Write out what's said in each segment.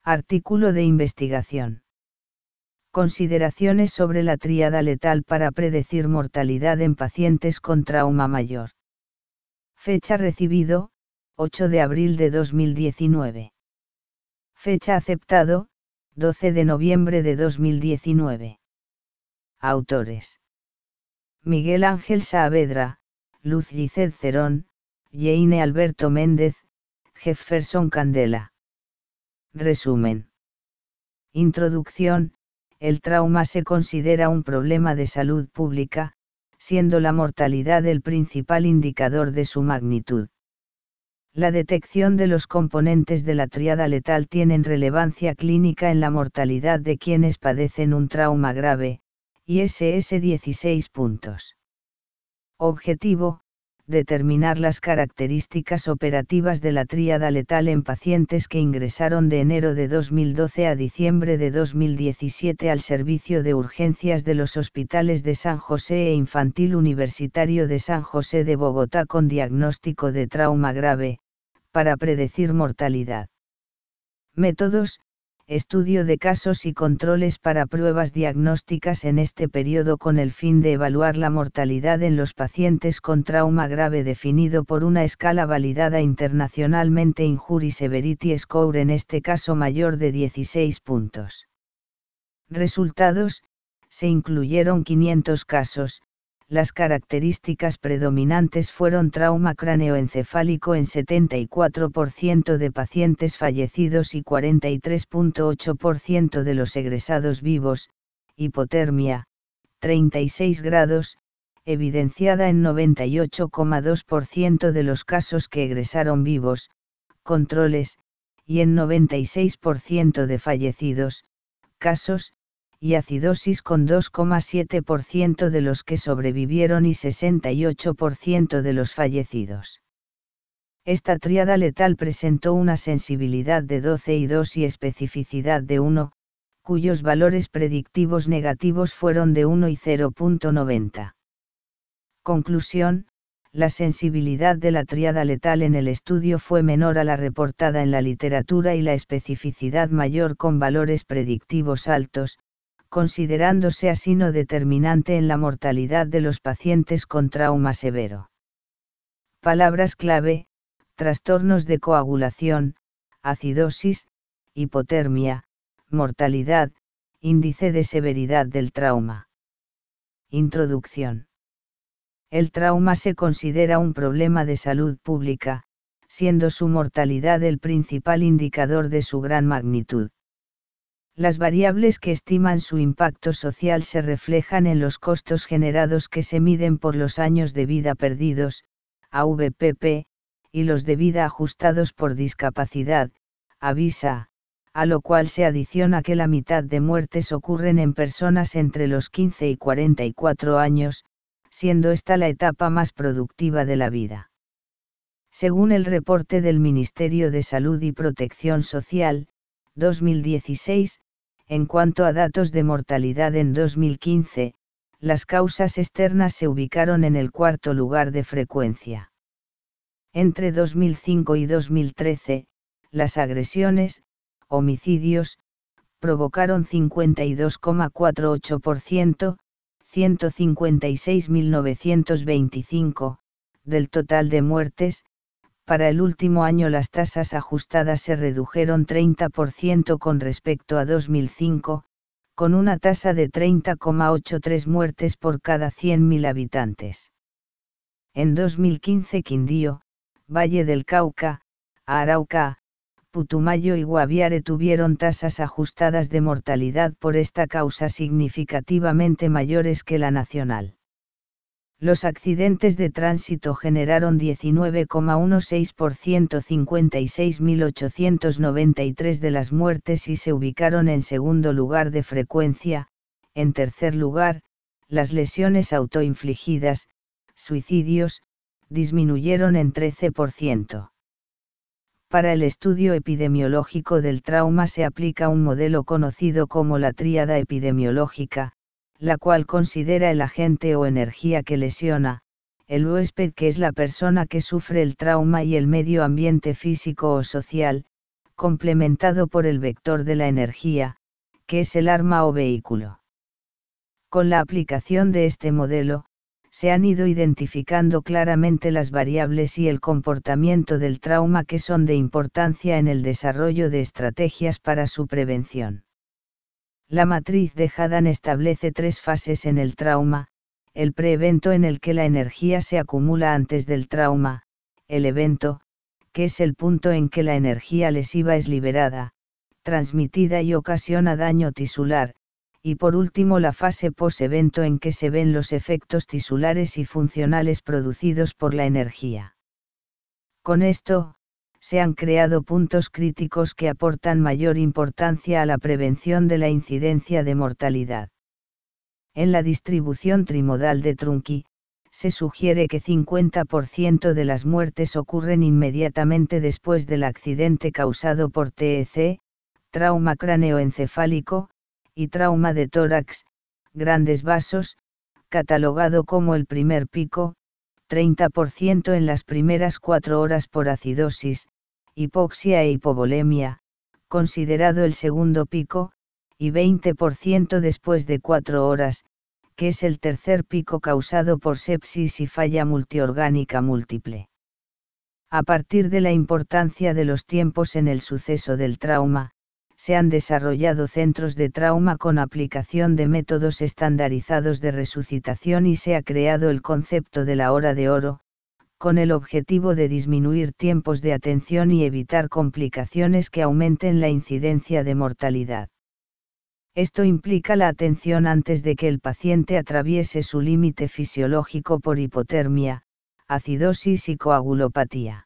Artículo de investigación. Consideraciones sobre la tríada letal para predecir mortalidad en pacientes con trauma mayor. Fecha recibido, 8 de abril de 2019. Fecha aceptado, 12 de noviembre de 2019. Autores: Miguel Ángel Saavedra, Luz Giselle Cerón, Jane Alberto Méndez, Jefferson Candela. Resumen. Introducción. El trauma se considera un problema de salud pública, siendo la mortalidad el principal indicador de su magnitud. La detección de los componentes de la tríada letal tienen relevancia clínica en la mortalidad de quienes padecen un trauma grave, ISS 16 puntos. Objetivo: determinar las características operativas de la tríada letal en pacientes que ingresaron de enero de 2012 a diciembre de 2017 al servicio de urgencias de los hospitales de San José e Infantil Universitario de San José de Bogotá con diagnóstico de trauma grave, para predecir mortalidad. Métodos: estudio de casos y controles para pruebas diagnósticas en este periodo con el fin de evaluar la mortalidad en los pacientes con trauma grave definido por una escala validada internacionalmente Injury Severity Score, en este caso mayor de 16 puntos. Resultados: se incluyeron 500 casos. Las características predominantes fueron trauma cráneoencefálico en 74% de pacientes fallecidos y 43.8% de los egresados vivos, hipotermia, 36 grados, evidenciada en 98,2% de los casos que egresaron vivos, controles, y en 96% de fallecidos, casos, y acidosis con 2,7% de los que sobrevivieron y 68% de los fallecidos. Esta tríada letal presentó una sensibilidad de 12,2 y especificidad de 1, cuyos valores predictivos negativos fueron de 1 y 0.90. Conclusión: la sensibilidad de la tríada letal en el estudio fue menor a la reportada en la literatura y la especificidad mayor con valores predictivos altos, considerándose así no determinante en la mortalidad de los pacientes con trauma severo. Palabras clave: trastornos de coagulación, acidosis, hipotermia, mortalidad, índice de severidad del trauma. Introducción. El trauma se considera un problema de salud pública, siendo su mortalidad el principal indicador de su gran magnitud. Las variables que estiman su impacto social se reflejan en los costos generados que se miden por los años de vida perdidos, AVPP, y los de vida ajustados por discapacidad, AVISA, a lo cual se adiciona que la mitad de muertes ocurren en personas entre los 15 y 44 años, siendo esta la etapa más productiva de la vida. Según el reporte del Ministerio de Salud y Protección Social, 2016, en cuanto a datos de mortalidad en 2015, las causas externas se ubicaron en el cuarto lugar de frecuencia. Entre 2005 y 2013, las agresiones, homicidios, provocaron 52,48%, 156.925, del total de muertes. Para el último año las tasas ajustadas se redujeron 30% con respecto a 2005, con una tasa de 30,83 muertes por cada 100.000 habitantes. En 2015 Quindío, Valle del Cauca, Arauca, Putumayo y Guaviare tuvieron tasas ajustadas de mortalidad por esta causa significativamente mayores que la nacional. Los accidentes de tránsito generaron 19,16%, 56.893 de las muertes y se ubicaron en segundo lugar de frecuencia. En tercer lugar, las lesiones autoinfligidas, suicidios, disminuyeron en 13%. Para el estudio epidemiológico del trauma se aplica un modelo conocido como la tríada epidemiológica, la cual considera el agente o energía que lesiona, el huésped que es la persona que sufre el trauma y el medio ambiente físico o social, complementado por el vector de la energía, que es el arma o vehículo. Con la aplicación de este modelo, se han ido identificando claramente las variables y el comportamiento del trauma que son de importancia en el desarrollo de estrategias para su prevención. La matriz de Haddon establece 3 fases en el trauma: el preevento en el que la energía se acumula antes del trauma, el evento, que es el punto en que la energía lesiva es liberada, transmitida y ocasiona daño tisular, y por último la fase post-evento en que se ven los efectos tisulares y funcionales producidos por la energía. Con esto, se han creado puntos críticos que aportan mayor importancia a la prevención de la incidencia de mortalidad. En la distribución trimodal de Trunki, se sugiere que 50% de las muertes ocurren inmediatamente después del accidente causado por TEC, trauma cráneoencefálico, y trauma de tórax, grandes vasos, catalogado como el primer pico, 30% en las primeras 4 horas por acidosis, hipoxia e hipovolemia, considerado el segundo pico, y 20% después de 4 horas, que es el tercer pico causado por sepsis y falla multiorgánica múltiple. A partir de la importancia de los tiempos en el suceso del trauma, se han desarrollado centros de trauma con aplicación de métodos estandarizados de resucitación y se ha creado el concepto de la hora de oro, con el objetivo de disminuir tiempos de atención y evitar complicaciones que aumenten la incidencia de mortalidad. Esto implica la atención antes de que el paciente atraviese su límite fisiológico por hipotermia, acidosis y coagulopatía.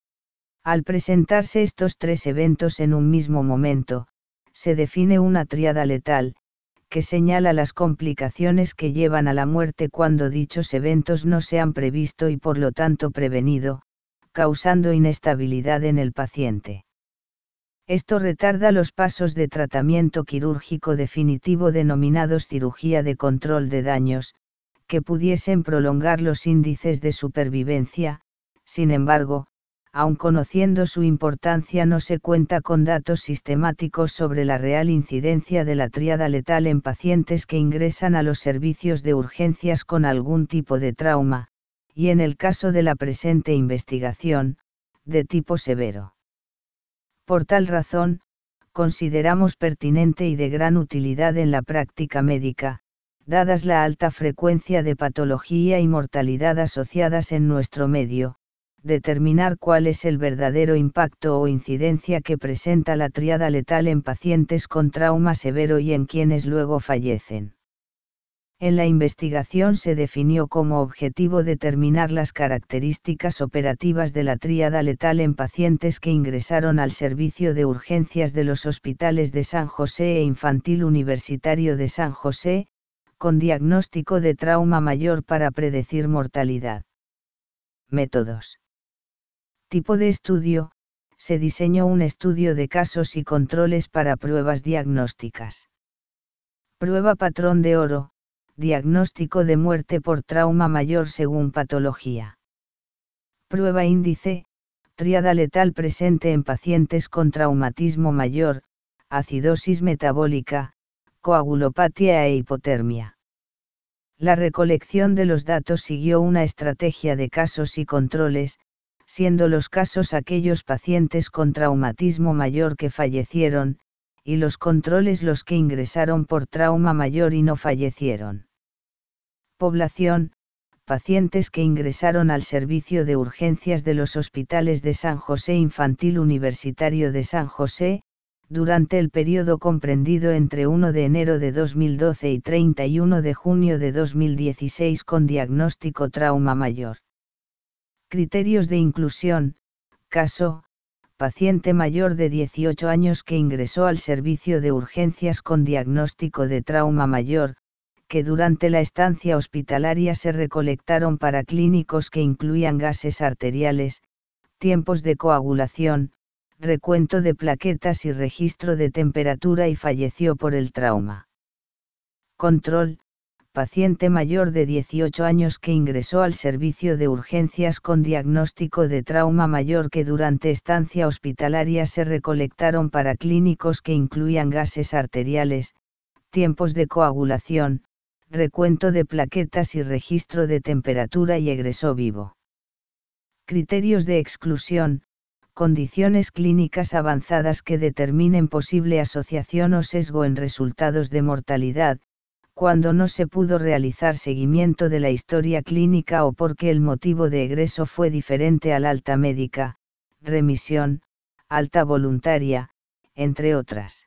Al presentarse estos 3 eventos en un mismo momento, se define una tríada letal, que señala las complicaciones que llevan a la muerte cuando dichos eventos no se han previsto y por lo tanto prevenido, causando inestabilidad en el paciente. Esto retarda los pasos de tratamiento quirúrgico definitivo denominados cirugía de control de daños, que pudiesen prolongar los índices de supervivencia. Sin embargo, aun conociendo su importancia, no se cuenta con datos sistemáticos sobre la real incidencia de la tríada letal en pacientes que ingresan a los servicios de urgencias con algún tipo de trauma, y en el caso de la presente investigación, de tipo severo. Por tal razón, consideramos pertinente y de gran utilidad en la práctica médica, dadas la alta frecuencia de patología y mortalidad asociadas en nuestro medio, determinar cuál es el verdadero impacto o incidencia que presenta la tríada letal en pacientes con trauma severo y en quienes luego fallecen. En la investigación se definió como objetivo determinar las características operativas de la tríada letal en pacientes que ingresaron al servicio de urgencias de los hospitales de San José e Infantil Universitario de San José, con diagnóstico de trauma mayor para predecir mortalidad. Métodos. Tipo de estudio: se diseñó un estudio de casos y controles para pruebas diagnósticas. Prueba patrón de oro: diagnóstico de muerte por trauma mayor según patología. Prueba índice: tríada letal presente en pacientes con traumatismo mayor, acidosis metabólica, coagulopatía e hipotermia. La recolección de los datos siguió una estrategia de casos y controles, siendo los casos aquellos pacientes con traumatismo mayor que fallecieron, y los controles los que ingresaron por trauma mayor y no fallecieron. Población: pacientes que ingresaron al servicio de urgencias de los hospitales de San José Infantil Universitario de San José, durante el periodo comprendido entre 1 de enero de 2012 y 31 de junio de 2016 con diagnóstico trauma mayor. Criterios de inclusión: caso: paciente mayor de 18 años que ingresó al servicio de urgencias con diagnóstico de trauma mayor, que durante la estancia hospitalaria se recolectaron paraclínicos que incluían gases arteriales, tiempos de coagulación, recuento de plaquetas y registro de temperatura y falleció por el trauma. Control: paciente mayor de 18 años que ingresó al servicio de urgencias con diagnóstico de trauma mayor que durante estancia hospitalaria se recolectaron paraclínicos que incluían gases arteriales, tiempos de coagulación, recuento de plaquetas y registro de temperatura y egresó vivo. Criterios de exclusión: condiciones clínicas avanzadas que determinen posible asociación o sesgo en resultados de mortalidad, cuando no se pudo realizar seguimiento de la historia clínica o porque el motivo de egreso fue diferente al alta médica, remisión, alta voluntaria, entre otras.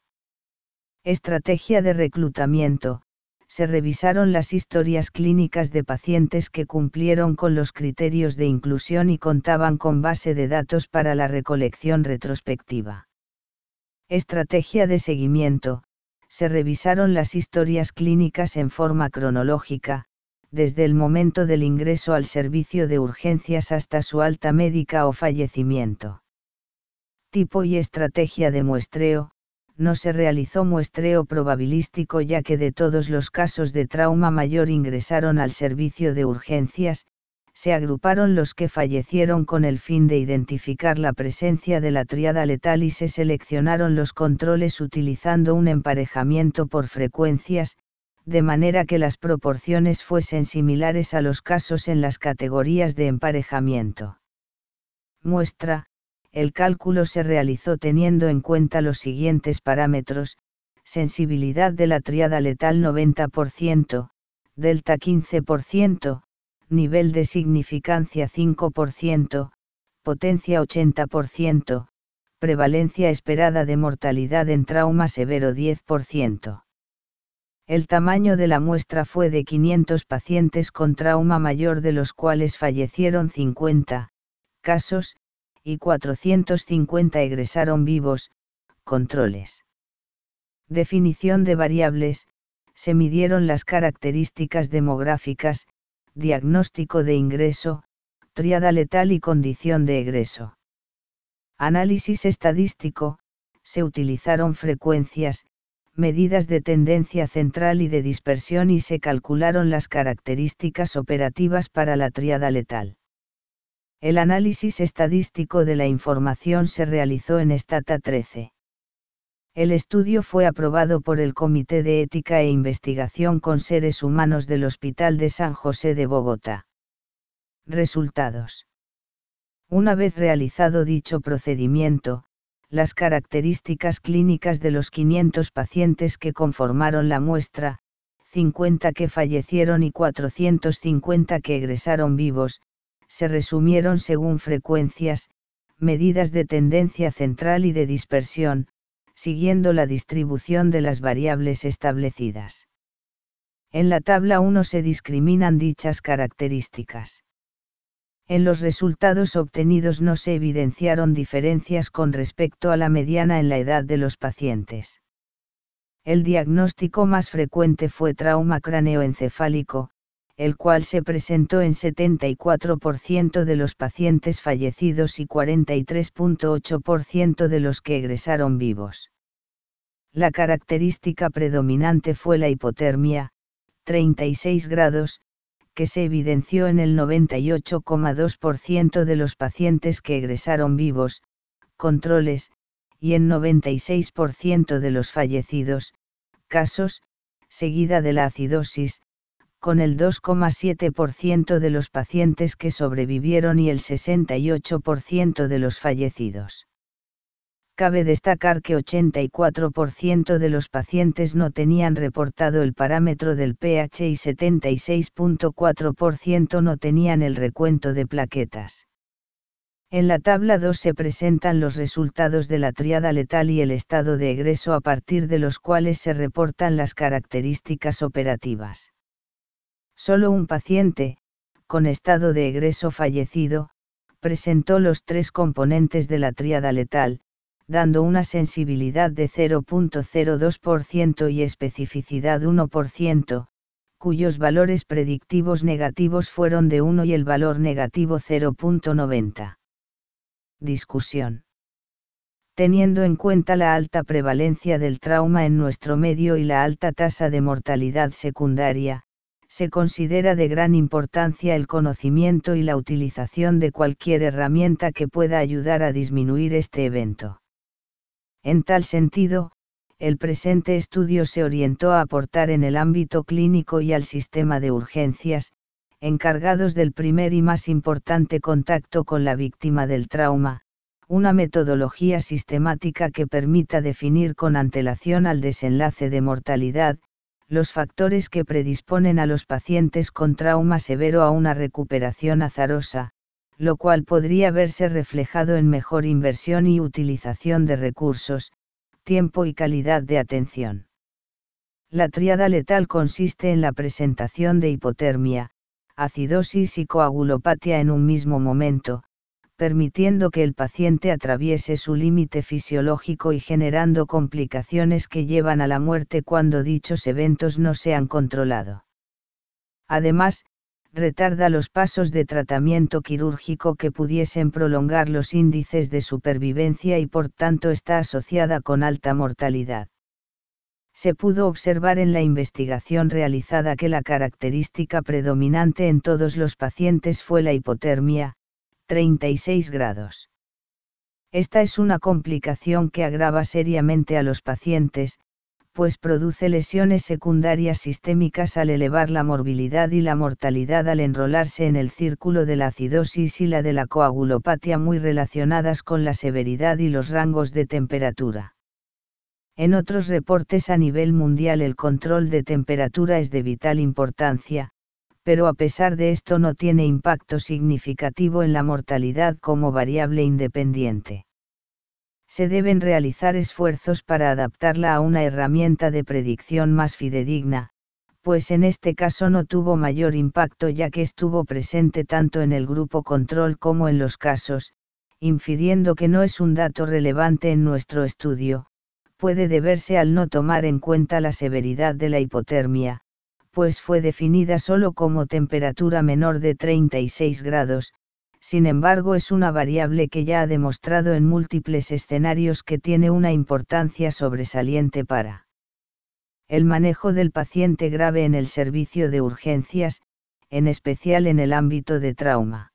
Estrategia de reclutamiento: se revisaron las historias clínicas de pacientes que cumplieron con los criterios de inclusión y contaban con base de datos para la recolección retrospectiva. Estrategia de seguimiento: se revisaron las historias clínicas en forma cronológica, desde el momento del ingreso al servicio de urgencias hasta su alta médica o fallecimiento. Tipo y estrategia de muestreo: no se realizó muestreo probabilístico ya que de todos los casos de trauma mayor ingresaron al servicio de urgencias, se agruparon los que fallecieron con el fin de identificar la presencia de la tríada letal y se seleccionaron los controles utilizando un emparejamiento por frecuencias, de manera que las proporciones fuesen similares a los casos en las categorías de emparejamiento. Muestra: el cálculo se realizó teniendo en cuenta los siguientes parámetros: sensibilidad de la tríada letal 90%, delta 15%, nivel de significancia 5%, potencia 80%, prevalencia esperada de mortalidad en trauma severo 10%. El tamaño de la muestra fue de 500 pacientes con trauma mayor, de los cuales fallecieron 50 casos, y 450 egresaron vivos. Controles. Definición de variables: se midieron las características demográficas, diagnóstico de ingreso, tríada letal y condición de egreso. Análisis estadístico: se utilizaron frecuencias, medidas de tendencia central y de dispersión y se calcularon las características operativas para la tríada letal. El análisis estadístico de la información se realizó en Stata 13. El estudio fue aprobado por el Comité de Ética e Investigación con Seres Humanos del Hospital de San José de Bogotá. Resultados. Una vez realizado dicho procedimiento, las características clínicas de los 500 pacientes que conformaron la muestra, 50 que fallecieron y 450 que egresaron vivos, se resumieron según frecuencias, medidas de tendencia central y de dispersión, siguiendo la distribución de las variables establecidas. En la tabla 1 se discriminan dichas características. En los resultados obtenidos no se evidenciaron diferencias con respecto a la mediana en la edad de los pacientes. El diagnóstico más frecuente fue trauma cráneoencefálico, el cual se presentó en 74% de los pacientes fallecidos y 43.8% de los que egresaron vivos. La característica predominante fue la hipotermia, 36 grados, que se evidenció en el 98,2% de los pacientes que egresaron vivos, controles, y en 96% de los fallecidos, casos, seguida de la acidosis, con el 2,7% de los pacientes que sobrevivieron y el 68% de los fallecidos. Cabe destacar que 84% de los pacientes no tenían reportado el parámetro del pH y 76,4% no tenían el recuento de plaquetas. En la tabla 2 se presentan los resultados de la tríada letal y el estado de egreso a partir de los cuales se reportan las características operativas. Solo un paciente, con estado de egreso fallecido, presentó los tres componentes de la tríada letal, dando una sensibilidad de 0,02% y especificidad 1%, cuyos valores predictivos negativos fueron de 1 y el valor negativo 0,90. Discusión. Teniendo en cuenta la alta prevalencia del trauma en nuestro medio y la alta tasa de mortalidad secundaria, se considera de gran importancia el conocimiento y la utilización de cualquier herramienta que pueda ayudar a disminuir este evento. En tal sentido, el presente estudio se orientó a aportar en el ámbito clínico y al sistema de urgencias, encargados del primer y más importante contacto con la víctima del trauma, una metodología sistemática que permita definir con antelación al desenlace de mortalidad, los factores que predisponen a los pacientes con trauma severo a una recuperación azarosa, lo cual podría verse reflejado en mejor inversión y utilización de recursos, tiempo y calidad de atención. La tríada letal consiste en la presentación de hipotermia, acidosis y coagulopatía en un mismo momento, permitiendo que el paciente atraviese su límite fisiológico y generando complicaciones que llevan a la muerte cuando dichos eventos no se han controlado. Además, retarda los pasos de tratamiento quirúrgico que pudiesen prolongar los índices de supervivencia y por tanto está asociada con alta mortalidad. Se pudo observar en la investigación realizada que la característica predominante en todos los pacientes fue la hipotermia, 36 grados. Esta es una complicación que agrava seriamente a los pacientes, pues produce lesiones secundarias sistémicas al elevar la morbilidad y la mortalidad al enrolarse en el círculo de la acidosis y la de la coagulopatía muy relacionadas con la severidad y los rangos de temperatura. En otros reportes a nivel mundial el control de temperatura es de vital importancia, pero a pesar de esto no tiene impacto significativo en la mortalidad como variable independiente. Se deben realizar esfuerzos para adaptarla a una herramienta de predicción más fidedigna, pues en este caso no tuvo mayor impacto ya que estuvo presente tanto en el grupo control como en los casos, infiriendo que no es un dato relevante en nuestro estudio, puede deberse al no tomar en cuenta la severidad de la hipotermia, pues fue definida solo como temperatura menor de 36 grados, sin embargo es una variable que ya ha demostrado en múltiples escenarios que tiene una importancia sobresaliente para el manejo del paciente grave en el servicio de urgencias, en especial en el ámbito de trauma.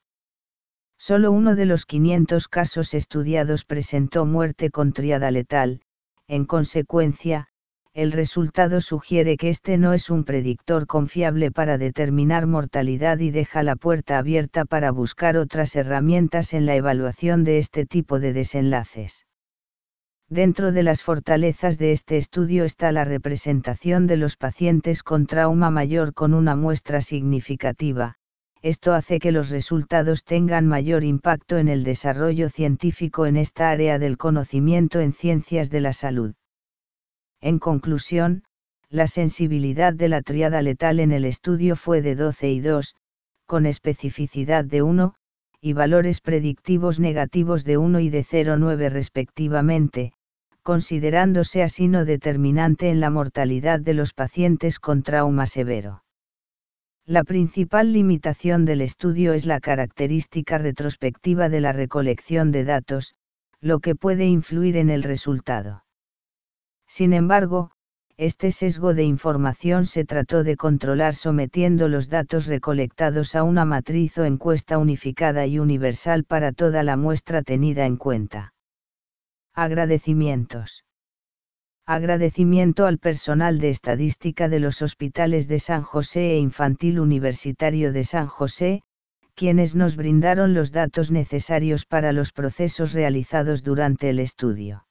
Solo uno de los 500 casos estudiados presentó muerte con tríada letal, en consecuencia, el resultado sugiere que este no es un predictor confiable para determinar mortalidad y deja la puerta abierta para buscar otras herramientas en la evaluación de este tipo de desenlaces. Dentro de las fortalezas de este estudio está la representación de los pacientes con trauma mayor con una muestra significativa. Esto hace que los resultados tengan mayor impacto en el desarrollo científico en esta área del conocimiento en ciencias de la salud. En conclusión, la sensibilidad de la tríada letal en el estudio fue de 12 y 2, con especificidad de 1, y valores predictivos negativos de 1 y de 0,9 respectivamente, considerándose así no determinante en la mortalidad de los pacientes con trauma severo. La principal limitación del estudio es la característica retrospectiva de la recolección de datos, lo que puede influir en el resultado. Sin embargo, este sesgo de información se trató de controlar sometiendo los datos recolectados a una matriz o encuesta unificada y universal para toda la muestra tenida en cuenta. Agradecimientos. Agradecimiento al personal de estadística de los hospitales de San José e Infantil Universitario de San José, quienes nos brindaron los datos necesarios para los procesos realizados durante el estudio.